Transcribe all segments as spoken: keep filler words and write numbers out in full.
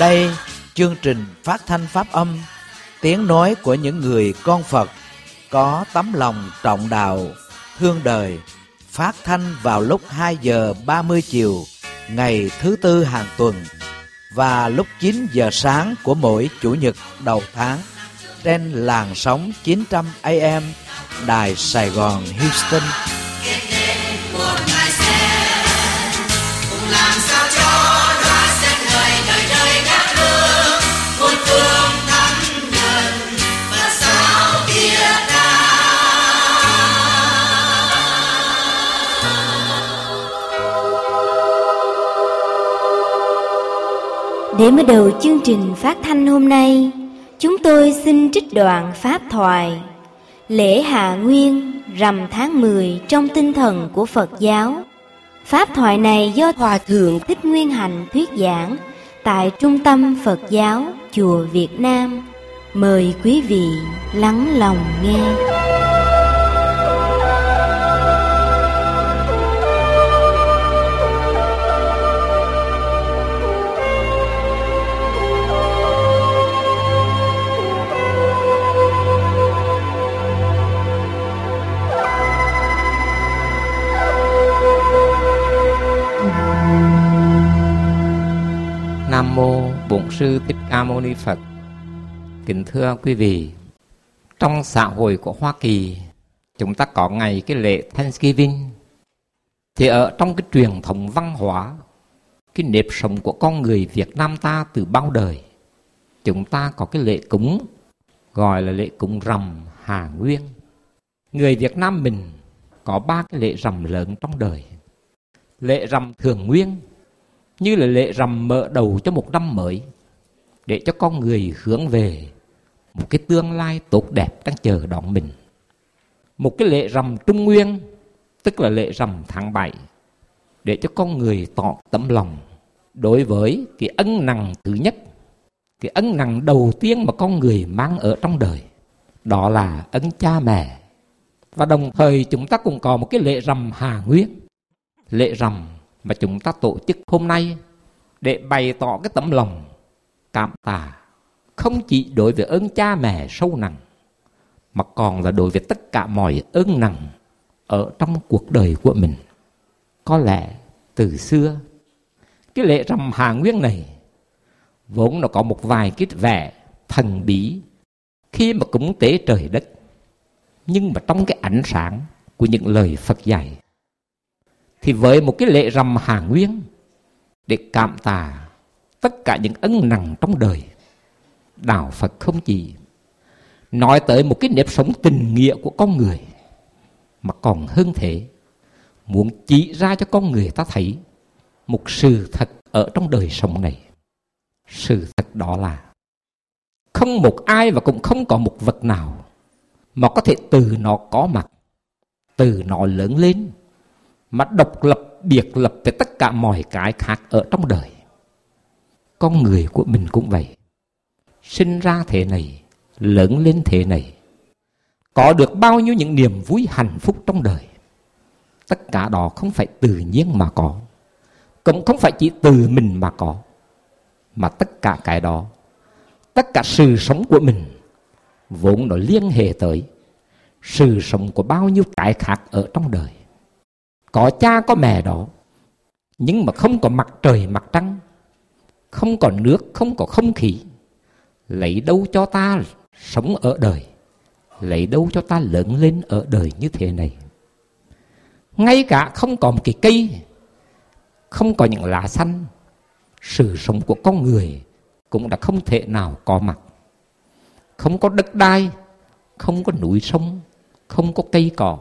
Đây, chương trình phát thanh pháp âm, tiếng nói của những người con Phật có tấm lòng trọng đạo, thương đời, phát thanh vào lúc hai giờ ba mươi chiều ngày thứ tư hàng tuần và lúc chín giờ sáng của mỗi chủ nhật đầu tháng trên làn sóng chín trăm A M Đài Sài Gòn Houston. Để mở đầu chương trình phát thanh hôm nay, chúng tôi xin trích đoạn pháp thoại Lễ Hạ Nguyên rằm tháng mười trong tinh thần của Phật giáo. Pháp thoại này do Hòa Thượng Thích Nguyên Hạnh thuyết giảng tại Trung tâm Phật giáo Chùa Việt Nam. Mời quý vị lắng lòng nghe. Nam mô Bổn Sư Thích Ca Mâu Ni Phật. Kính thưa quý vị, trong xã hội của Hoa Kỳ, chúng ta có ngày cái lễ Thanksgiving. Thì ở trong cái truyền thống văn hóa, cái nếp sống của con người Việt Nam ta từ bao đời, chúng ta có cái lễ cúng gọi là lễ cúng rằm Hạ Nguyên. Người Việt Nam mình có ba cái lễ rằm lớn trong đời. Lễ rằm Thường Nguyên, như là lễ rằm mở đầu cho một năm mới, để cho con người hướng về một cái tương lai tốt đẹp đang chờ đón mình. Một cái lễ rằm Trung Nguyên, tức là lễ rằm tháng bảy, để cho con người tỏ tấm lòng đối với cái ân nặng thứ nhất, cái ân nặng đầu tiên mà con người mang ở trong đời, đó là ân cha mẹ. Và đồng thời chúng ta cũng có một cái lễ rằm Hạ Nguyên, lễ rằm mà chúng ta tổ chức hôm nay để bày tỏ cái tấm lòng cảm tạ, không chỉ đối với ơn cha mẹ sâu nặng, mà còn là đối với tất cả mọi ơn nặng ở trong cuộc đời của mình. Có lẽ từ xưa, cái lễ rằm Hạ Nguyên này vốn nó có một vài cái vẻ thần bí khi mà cúng tế trời đất, nhưng mà trong cái ánh sáng của những lời Phật dạy, thì với một cái lễ rằm Hạ Nguyên để cảm tạ tất cả những ân nặng trong đời, đạo Phật không chỉ nói tới một cái nếp sống tình nghĩa của con người, mà còn hơn thế, muốn chỉ ra cho con người ta thấy một sự thật ở trong đời sống này. Sự thật đó là không một ai và cũng không có một vật nào mà có thể từ nó có mặt, từ nó lớn lên, mà độc lập, biệt lập với tất cả mọi cái khác ở trong đời. Con người của mình cũng vậy. Sinh ra thế này, lớn lên thế này, có được bao nhiêu những niềm vui hạnh phúc trong đời, tất cả đó không phải tự nhiên mà có, cũng không phải chỉ từ mình mà có, mà tất cả cái đó, tất cả sự sống của mình vốn nó liên hệ tới sự sống của bao nhiêu cái khác ở trong đời. Có cha có mẹ đó, nhưng mà không có mặt trời mặt trăng, không có nước, không có không khí, lấy đâu cho ta sống ở đời, lấy đâu cho ta lớn lên ở đời như thế này. Ngay cả không có một cái cây, không có những lá xanh, sự sống của con người cũng đã không thể nào có mặt. Không có đất đai, không có núi sông, không có cây cỏ.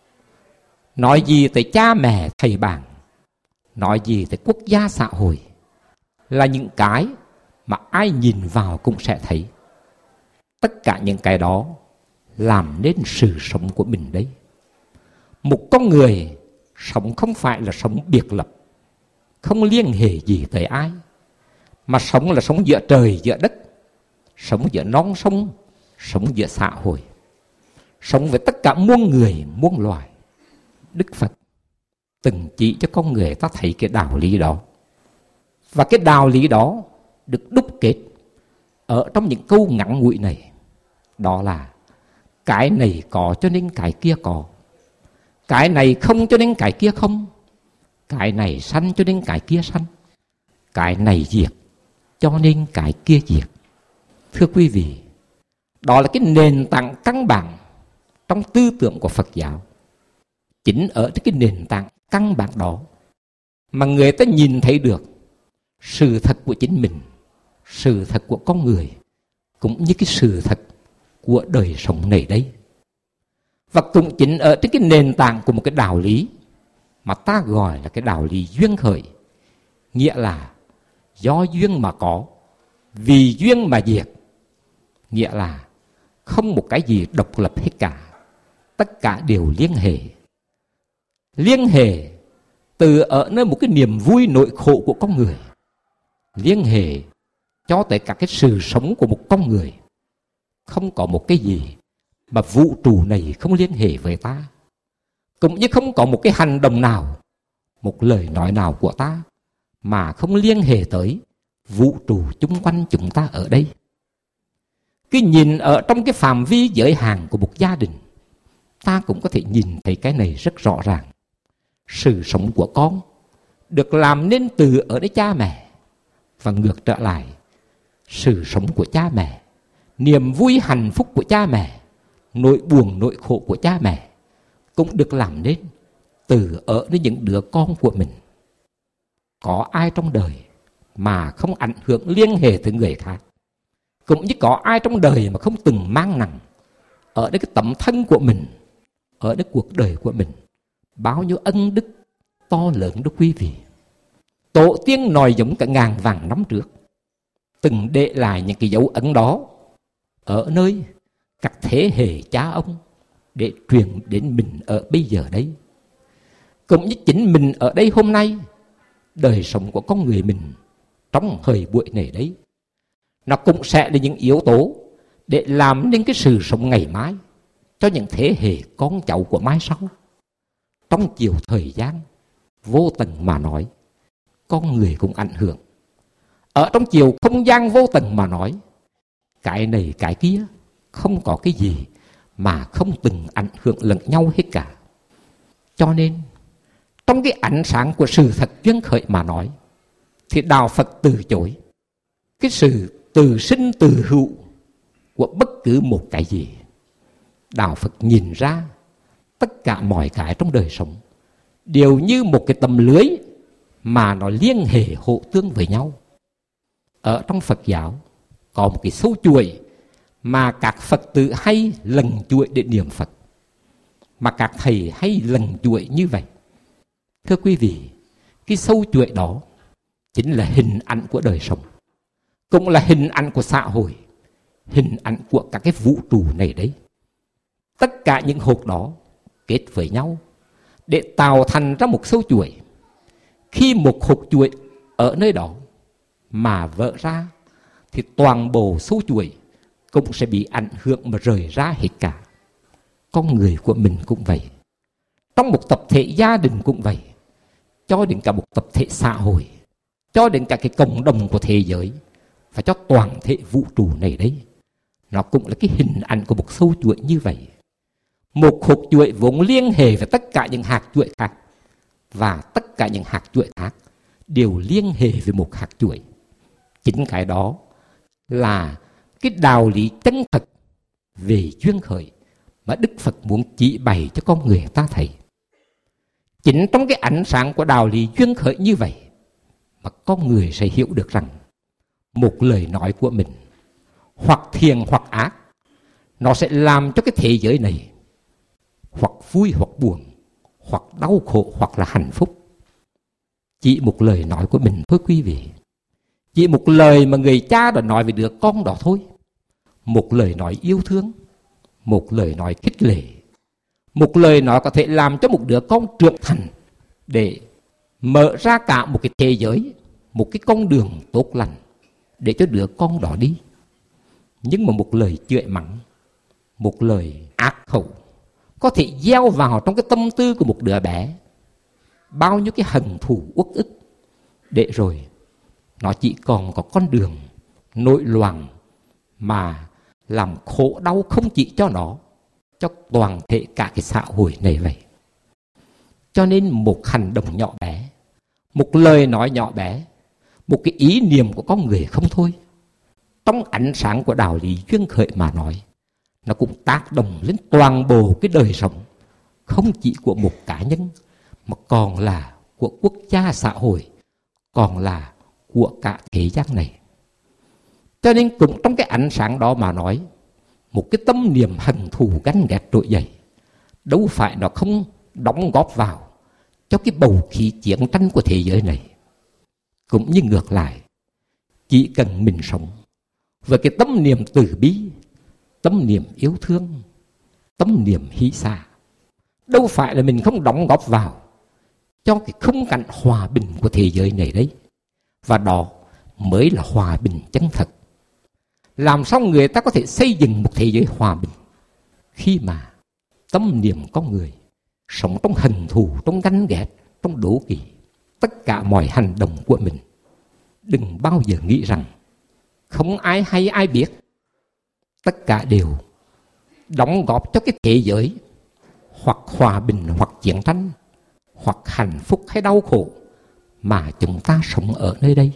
Nói gì tới cha mẹ thầy bạn, nói gì tới quốc gia xã hội, là những cái mà ai nhìn vào cũng sẽ thấy. Tất cả những cái đó làm nên sự sống của mình đấy. Một con người sống không phải là sống biệt lập, không liên hệ gì tới ai, mà sống là sống giữa trời giữa đất, sống giữa non sông, sống giữa xã hội, sống với tất cả muôn người muôn loài. Đức Phật từng chỉ cho con người ta thấy cái đạo lý đó. Và cái đạo lý đó được đúc kết ở trong những câu ngắn ngủi này. Đó là cái này có cho nên cái kia có, cái này không cho nên cái kia không, cái này sanh cho nên cái kia sanh, cái này diệt cho nên cái kia diệt. Thưa quý vị, đó là cái nền tảng căn bản trong tư tưởng của Phật giáo. Chính ở cái nền tảng căn bản đó mà người ta nhìn thấy được sự thật của chính mình, sự thật của con người, cũng như cái sự thật của đời sống này đấy. Và cũng chính ở trên cái nền tảng của một cái đạo lý mà ta gọi là cái đạo lý duyên khởi, nghĩa là do duyên mà có, vì duyên mà diệt, nghĩa là không một cái gì độc lập hết cả, tất cả đều liên hệ. Liên hệ từ ở nơi một cái niềm vui nội khổ của con người, liên hệ cho tới cả cái sự sống của một con người. Không có một cái gì mà vũ trụ này không liên hệ với ta, cũng như không có một cái hành động nào, một lời nói nào của ta mà không liên hệ tới vũ trụ chung quanh chúng ta ở đây. Cái nhìn ở trong cái phạm vi giới hạn của một gia đình, ta cũng có thể nhìn thấy cái này rất rõ ràng. Sự sống của con được làm nên từ ở đây cha mẹ, và ngược trở lại, sự sống của cha mẹ, niềm vui hạnh phúc của cha mẹ, nỗi buồn nỗi khổ của cha mẹ cũng được làm nên từ ở nơi những đứa con của mình. Có ai trong đời mà không ảnh hưởng liên hệ tới người khác, cũng như có ai trong đời mà không từng mang nặng ở đây cái tấm thân của mình, ở đây cuộc đời của mình bao nhiêu ân đức to lớn đó quý vị. Tổ tiên nòi giống cả ngàn vàng năm trước từng để lại những cái dấu ấn đó ở nơi các thế hệ cha ông để truyền đến mình ở bây giờ đấy. Cũng như chính mình ở đây hôm nay, đời sống của con người mình trong thời buổi này đấy, nó cũng sẽ là những yếu tố để làm nên cái sự sống ngày mai cho những thế hệ con cháu của mai sau. Trong chiều thời gian vô tận mà nói, con người cũng ảnh hưởng. Ở trong chiều không gian vô tận mà nói, cái này cái kia không có cái gì mà không từng ảnh hưởng lẫn nhau hết cả. Cho nên trong cái ánh sáng của sự thật duyên khởi mà nói, thì đạo Phật từ chối cái sự từ sinh từ hữu của bất cứ một cái gì. Đạo Phật nhìn ra tất cả mọi cái trong đời sống đều như một cái tấm lưới mà nó liên hệ hộ tương với nhau. Ở trong Phật giáo có một cái sâu chuỗi mà các Phật tử hay lần chuỗi để niệm Phật, mà các thầy hay lần chuỗi như vậy. Thưa quý vị, cái sâu chuỗi đó chính là hình ảnh của đời sống, cũng là hình ảnh của xã hội, hình ảnh của các cái vũ trụ này đấy. Tất cả những hột đó kết với nhau để tạo thành ra một sâu chuỗi. Khi một hột chuỗi ở nơi đó mà vỡ ra, thì toàn bộ sâu chuỗi cũng sẽ bị ảnh hưởng mà rời ra hết cả. Con người của mình cũng vậy, trong một tập thể gia đình cũng vậy, cho đến cả một tập thể xã hội, cho đến cả cái cộng đồng của thế giới, và cho toàn thể vũ trụ này đấy. Nó cũng là cái hình ảnh của một sâu chuỗi như vậy. Một hột chuỗi vốn liên hệ với tất cả những hạt chuỗi khác, và tất cả những hạt chuỗi khác đều liên hệ với một hạt chuỗi. Chính cái đó là cái đạo lý chân thật về duyên khởi mà Đức Phật muốn chỉ bày cho con người ta thấy. Chính trong cái ánh sáng của đạo lý duyên khởi như vậy mà con người sẽ hiểu được rằng một lời nói của mình, hoặc thiện hoặc ác, nó sẽ làm cho cái thế giới này hoặc vui hoặc buồn, hoặc đau khổ hoặc là hạnh phúc. Chỉ một lời nói của mình thôi quý vị. Chỉ một lời mà người cha đã nói với đứa con đó thôi. Một lời nói yêu thương, một lời nói khích lệ, một lời nói có thể làm cho một đứa con trưởng thành để mở ra cả một cái thế giới, một cái con đường tốt lành để cho đứa con đó đi. Nhưng mà một lời chửi mắng, một lời ác khẩu có thể gieo vào trong cái tâm tư của một đứa bé bao nhiêu cái hận thù uất ức, để rồi nó chỉ còn có con đường nội loạn mà làm khổ đau không chỉ cho nó, cho toàn thể cả cái xã hội này vậy. Cho nên một hành động nhỏ bé, một lời nói nhỏ bé, một cái ý niệm của con người không thôi, trong ánh sáng của đạo lý duyên khởi mà nói, nó cũng tác động lên toàn bộ cái đời sống, không chỉ của một cá nhân, mà còn là của quốc gia xã hội, còn là của cả thế gian này. Cho nên cũng trong cái ánh sáng đó mà nói, một cái tâm niệm hận thù ganh ghét trỗi dậy, đâu phải nó không đóng góp vào cho cái bầu khí chiến tranh của thế giới này. Cũng như ngược lại, chỉ cần mình sống với cái tâm niệm từ bi, tâm niệm yêu thương, tâm niệm hy xa, đâu phải là mình không đóng góp vào cho cái khung cảnh hòa bình của thế giới này đấy. Và đó mới là hòa bình chân thật. Làm sao người ta có thể xây dựng một thế giới hòa bình khi mà tâm niệm con người sống trong hận thù, trong ganh ghét, trong đố kỵ, tất cả mọi hành động của mình. Đừng bao giờ nghĩ rằng không ai hay ai biết. Tất cả đều đóng góp cho cái thế giới hoặc hòa bình hoặc chiến tranh, hoặc hạnh phúc hay đau khổ mà chúng ta sống ở nơi đây.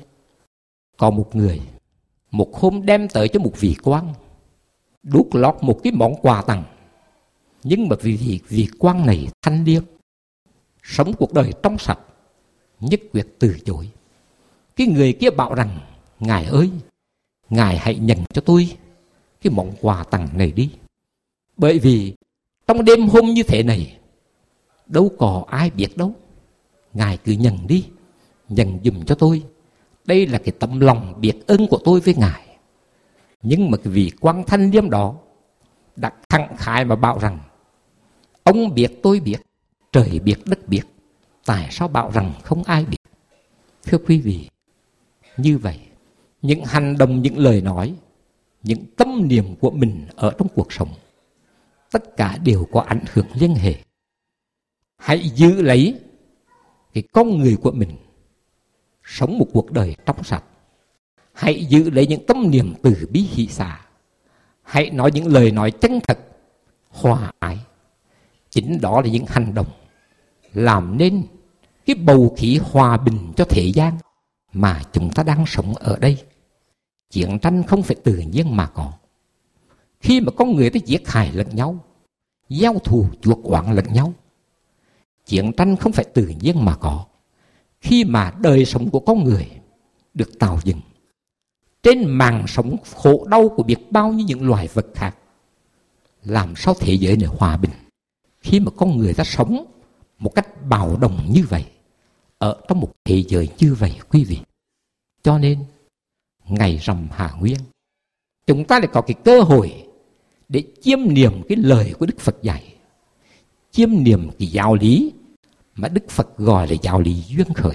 Có một người một hôm đem tới cho một vị quan đút lót một cái món quà tặng. Nhưng mà vì vị, vị quan này thanh liêm, sống cuộc đời trong sạch, nhất quyết từ chối. Cái người kia bảo rằng: Ngài ơi, Ngài hãy nhận cho tôi cái món quà tặng này đi. Bởi vì trong đêm hôm như thế này, đâu có ai biết đâu. Ngài cứ nhận đi, nhận giùm cho tôi. Đây là cái tấm lòng biết ơn của tôi với Ngài. Nhưng mà cái vị quan thanh liêm đó đã khẳng khái mà bảo rằng: Ông biết tôi biết, trời biết đất biết, tại sao bảo rằng không ai biết? Thưa quý vị, như vậy, những hành động, những lời nói, những tâm niệm của mình ở trong cuộc sống, tất cả đều có ảnh hưởng liên hệ. Hãy giữ lấy cái con người của mình, sống một cuộc đời trong sạch. Hãy giữ lấy những tâm niệm từ bi hỷ xả. Hãy nói những lời nói chân thật, hòa ái. Chính đó là những hành động làm nên cái bầu khí hòa bình cho thế gian mà chúng ta đang sống ở đây. Chiến tranh không phải tự nhiên mà có. Khi mà con người ta giết hại lẫn nhau, giao thù chuộc oán lẫn nhau, chiến tranh không phải tự nhiên mà có. Khi mà đời sống của con người được tạo dựng trên màn sống khổ đau của biết bao nhiêu những loài vật khác, làm sao thế giới này hòa bình khi mà con người ta sống một cách bạo động như vậy ở trong một thế giới như vậy quý vị? Cho nên ngày rằm Hạ Nguyên, chúng ta lại có cái cơ hội để chiêm niệm cái lời của Đức Phật dạy, chiêm niệm cái giáo lý mà Đức Phật gọi là giáo lý duyên khởi.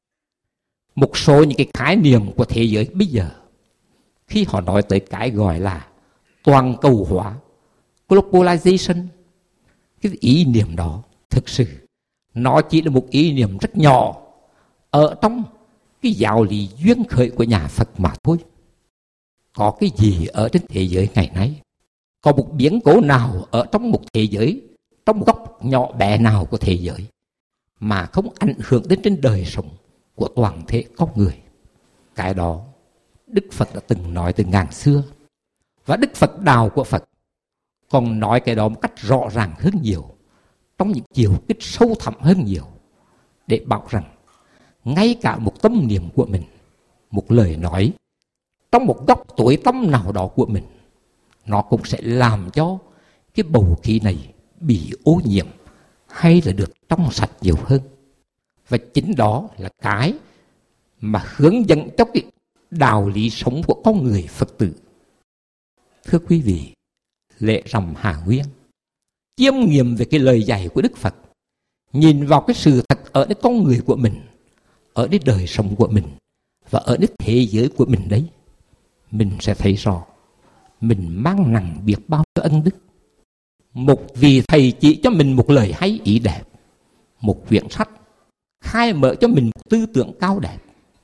Một số những cái khái niệm của thế giới bây giờ, khi họ nói tới cái gọi là toàn cầu hóa, globalization, cái ý niệm đó thực sự nó chỉ là một ý niệm rất nhỏ ở trong cái giáo lý duyên khởi của nhà Phật mà thôi. Có cái gì ở trên thế giới ngày nay, có một biến cố nào ở trong một thế giới, trong một góc nhỏ bé nào của thế giới mà không ảnh hưởng đến trên đời sống của toàn thể con người? Cái đó Đức Phật đã từng nói từ ngàn xưa. Và Đức Phật Đạo của Phật còn nói cái đó một cách rõ ràng hơn nhiều, trong những chiều kích sâu thẳm hơn nhiều, để bảo rằng ngay cả một tâm niệm của mình, một lời nói trong một góc tối tăm nào đó của mình, nó cũng sẽ làm cho cái bầu khí này bị ô nhiễm hay là được trong sạch nhiều hơn. Và chính đó là cái mà hướng dẫn cho cái đạo lý sống của con người Phật tử. Thưa quý vị, lễ rằm Hạ Nguyên chiêm nghiệm về cái lời dạy của Đức Phật, nhìn vào cái sự thật ở cái con người của mình, ở cái đời sống của mình và ở cái thế giới của mình đấy, mình sẽ thấy rõ mình mang nặng biết bao nhiêu ân đức. Một vị thầy chỉ cho mình một lời hay ý đẹp, một quyển sách khai mở cho mình một tư tưởng cao đẹp,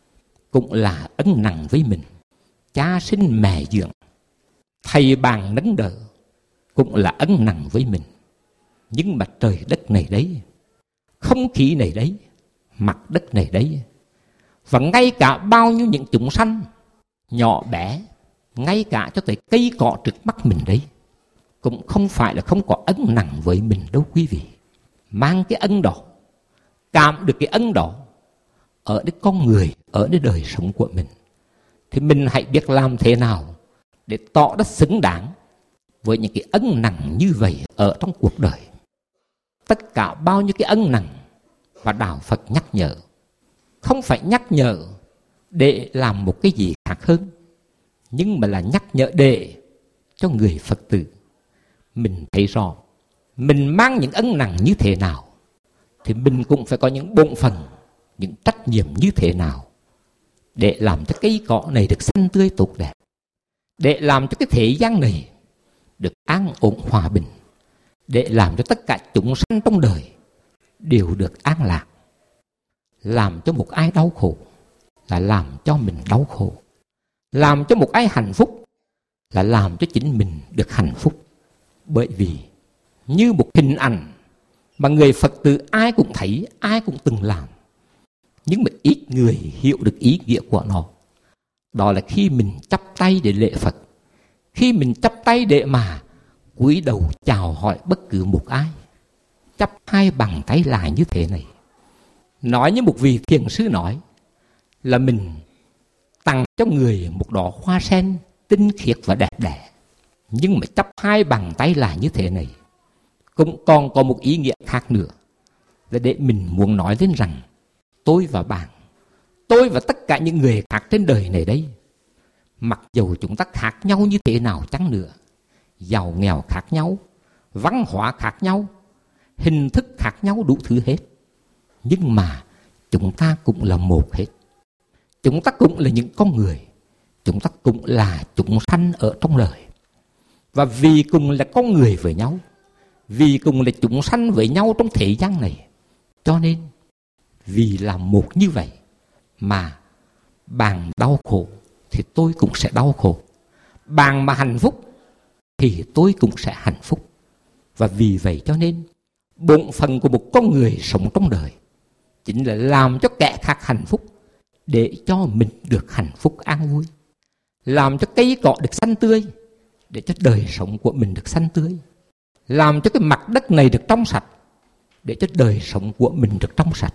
cũng là ân nặng với mình. Cha sinh mẹ dưỡng, thầy bạn nâng đỡ cũng là ân nặng với mình. Nhưng mà trời đất này đấy, không khí này đấy, mặt đất này đấy, và ngay cả bao nhiêu những chúng sanh nhỏ bé, ngay cả cho tới cây cỏ trước mắt mình đấy, cũng không phải là không có ân nặng với mình đâu quý vị. Mang cái ân đó, cảm được cái ân đó ở đến con người, ở đến đời sống của mình, thì mình hãy biết làm thế nào để tỏ ra xứng đáng với những cái ân nặng như vậy ở trong cuộc đời. Tất cả bao nhiêu cái ân nặng và Đạo Phật nhắc nhở, không phải nhắc nhở để làm một cái gì khác hơn, nhưng mà là nhắc nhở để cho người Phật tử mình thấy rõ mình mang những ân nặng như thế nào, thì mình cũng phải có những bổn phận, những trách nhiệm như thế nào để làm cho cây cỏ này được xanh tươi tốt đẹp, để làm cho cái thế gian này được an ổn hòa bình, để làm cho tất cả chúng sanh trong đời đều được an lạc. Làm cho một ai đau khổ là làm cho mình đau khổ, làm cho một ai hạnh phúc là làm cho chính mình được hạnh phúc. Bởi vì như một hình ảnh mà người Phật tử ai cũng thấy, ai cũng từng làm, nhưng mà ít người hiểu được ý nghĩa của nó. Đó là khi mình chắp tay để lễ Phật, khi mình chắp tay để mà cúi đầu chào hỏi bất cứ một ai, chắp hai bàn tay lại như thế này. Nói như một vị thiền sư nói là mình tặng cho người một đóa hoa sen tinh khiết và đẹp đẽ. Nhưng mà chắp hai bàn tay lại như thế này cũng còn có một ý nghĩa khác nữa, là để mình muốn nói lên rằng tôi và bạn, tôi và tất cả những người khác trên đời này đấy, mặc dù chúng ta khác nhau như thế nào chăng nữa, giàu nghèo khác nhau, văn hóa khác nhau, hình thức khác nhau, đủ thứ hết, nhưng mà chúng ta cũng là một hết. Chúng ta cũng là những con người, chúng ta cũng là chúng sanh ở trong đời. Và vì cùng là con người với nhau, vì cùng là chúng sanh với nhau trong thế gian này, cho nên vì là một như vậy mà bạn đau khổ thì tôi cũng sẽ đau khổ, bạn mà hạnh phúc thì tôi cũng sẽ hạnh phúc. Và vì vậy cho nên bổn phận của một con người sống trong đời chính là làm cho kẻ khác hạnh phúc để cho mình được hạnh phúc an vui, làm cho cây cỏ được xanh tươi để cho đời sống của mình được xanh tươi, làm cho cái mặt đất này được trong sạch để cho đời sống của mình được trong sạch,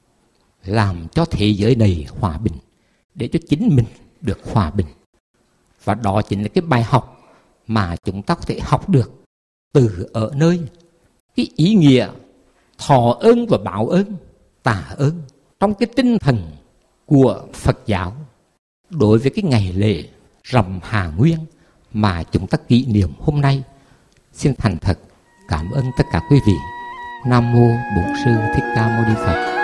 làm cho thế giới này hòa bình để cho chính mình được hòa bình. Và đó chính là cái bài học mà chúng ta có thể học được từ ở nơi cái ý nghĩa thọ ơn và báo ơn, tạ ơn trong cái tinh thần của Phật giáo đối với cái ngày lễ rằm Hà Nguyên mà chúng ta kỷ niệm hôm nay. Xin thành thật cảm ơn tất cả quý vị. Nam mô Bổn Sư Thích Ca Mâu Ni Phật.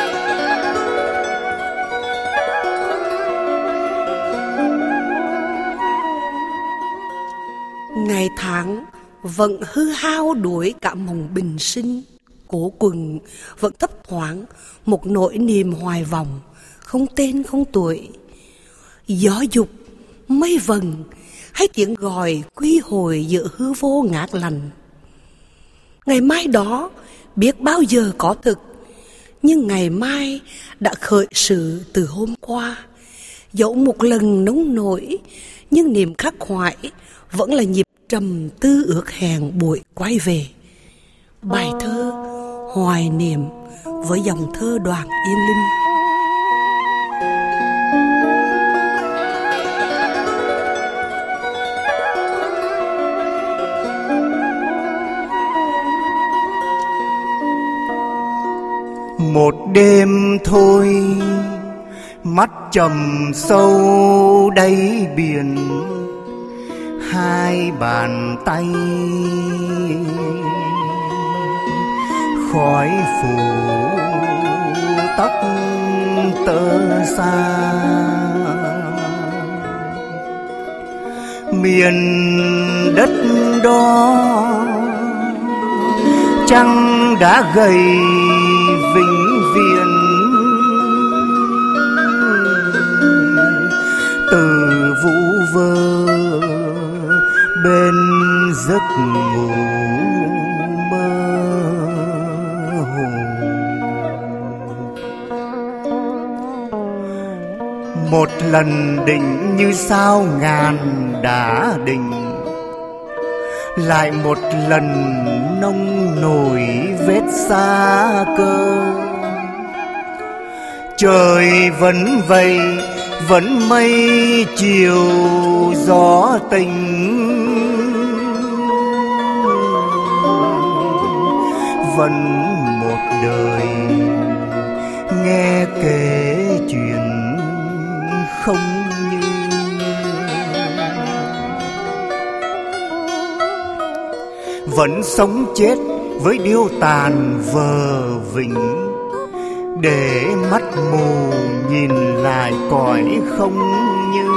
Ngày tháng vẫn hư hao đuổi cả mộng bình sinh, cổ quần vẫn thấp thoáng một nỗi niềm hoài vọng, không tên không tuổi. Gió dục, mây vần hay tiếng gọi quy hồi giữa hư vô ngát lành. Ngày mai đó biết bao giờ có thực, nhưng ngày mai đã khởi sự từ hôm qua. Dẫu một lần nóng nổi, nhưng niềm khắc khoải vẫn là nhịp trầm tư ước hẹn buổi quay về. Bài thơ Hoài Niệm với dòng thơ Đoàn Yên Linh. Một đêm thôi, mắt trầm sâu đáy biển, hai bàn tay khói phủ tóc tơ xa. Miền đất đó trăng đã gầy vĩnh viễn, vơ bên giấc ngủ mơ hồ. Một lần định như sao ngàn đã định, lại một lần nông nổi vết xa cơ. Trời vẫn vậy, vẫn mây chiều gió tình, vẫn một đời nghe kể chuyện không như. Vẫn sống chết với điêu tàn vờ vĩnh, để mắt mù nhìn lại cõi không như.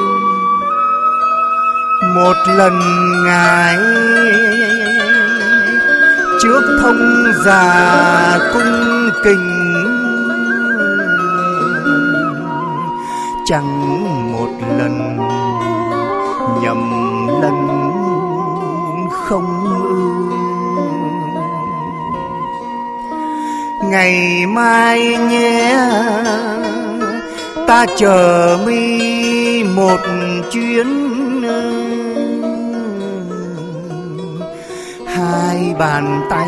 Một lần ngài trước thông già cung kính, chẳng một lần nhầm lần không ư. Ngày mai nhé, ta chờ mi một chuyến, hai bàn tay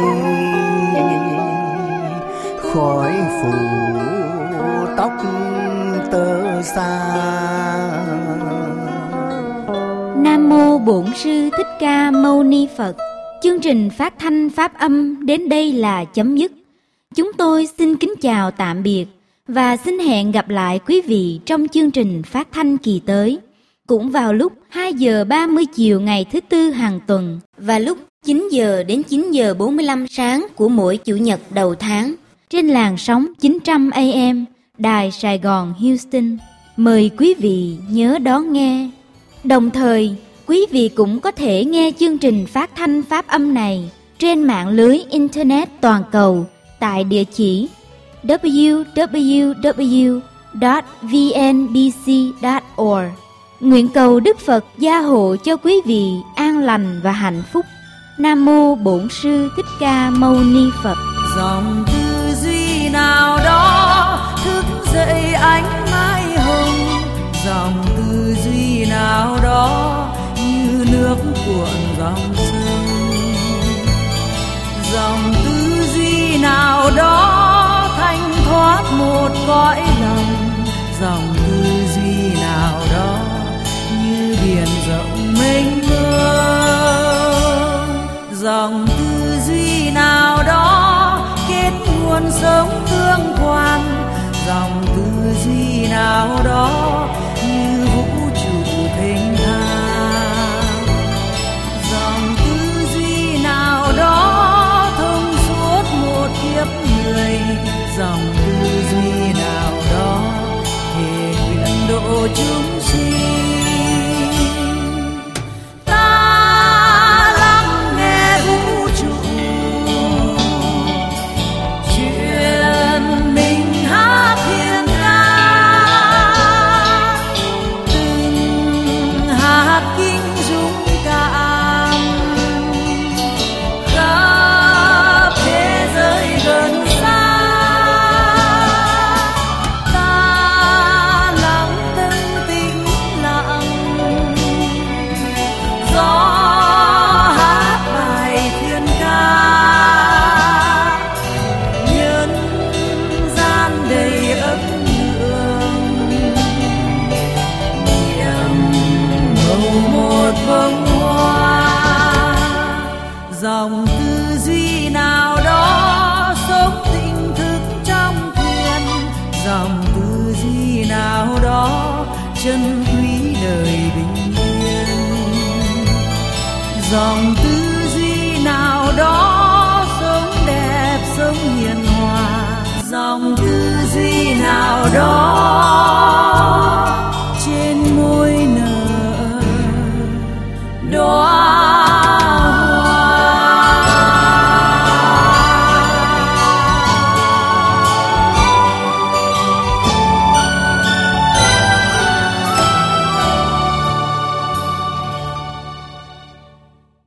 khói phủ tóc tơ xa. Nam mô Bổn Sư Thích Ca Mâu Ni Phật. Chương trình phát thanh pháp âm đến đây là chấm dứt. Chúng tôi xin kính chào tạm biệt và xin hẹn gặp lại quý vị trong chương trình phát thanh kỳ tới, cũng vào lúc hai giờ ba mươi chiều ngày thứ Tư hàng tuần và lúc chín giờ đến chín giờ bốn mươi lăm sáng của mỗi Chủ nhật đầu tháng trên làn sóng chín trăm A M Đài Sài Gòn Houston. Mời quý vị nhớ đón nghe. Đồng thời, quý vị cũng có thể nghe chương trình phát thanh pháp âm này trên mạng lưới Internet toàn cầu tại địa chỉ w w w chấm v n b c chấm org. Nguyện cầu Đức Phật gia hộ cho quý vị an lành và hạnh phúc. Nam mô Bổn Sư Thích Ca Mâu Ni Phật. Dòng tư duy nào đó thức dậy ánh mai hồng, dòng tư duy nào đó như nước cuộn dòng sông, dòng tư duy nào đó thanh thoát một cõi lòng, dòng tư duy nào đó như biển rộng mênh mông, dòng tư duy nào đó kết nguồn sống tương quan, dòng tư duy nào đó như vũ trụ thênh thang, dòng tư duy nào đó thông suốt một kiếp người, dòng tư duy nào đó thể nguyện độ chúng sinh. Ta lắng nghe vũ trụ chuyện mình hát thiên ca, từng hạt kinh dũng cảm khắp thế giới gần xa. Ta lắng tâm tĩnh lặng, gió hát bài thiên ca, nhân gian đầy ấm hương, niềm màu một bông hoa. Dòng tư duy nào đó sống tỉnh thức trong thiền, dòng tư duy nào đó chân quý đời bình yên, dòng tư duy nào đó sống đẹp sống hiền hòa, dòng tư duy nào đó